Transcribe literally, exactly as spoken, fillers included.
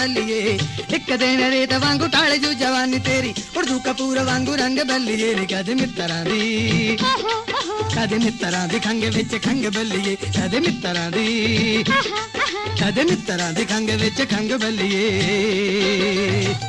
बल्लिए एक दिन रेत वांगू टाले जू जवानी तेरी उड़दू कपूर वांगू रंग बल्लिए कद मित्तरां दी कद मित्तरां दी खंग विच खंग बल्लिए कद मित्तरां दी कद मित्तरां दी खंग विच खंग बल्लिए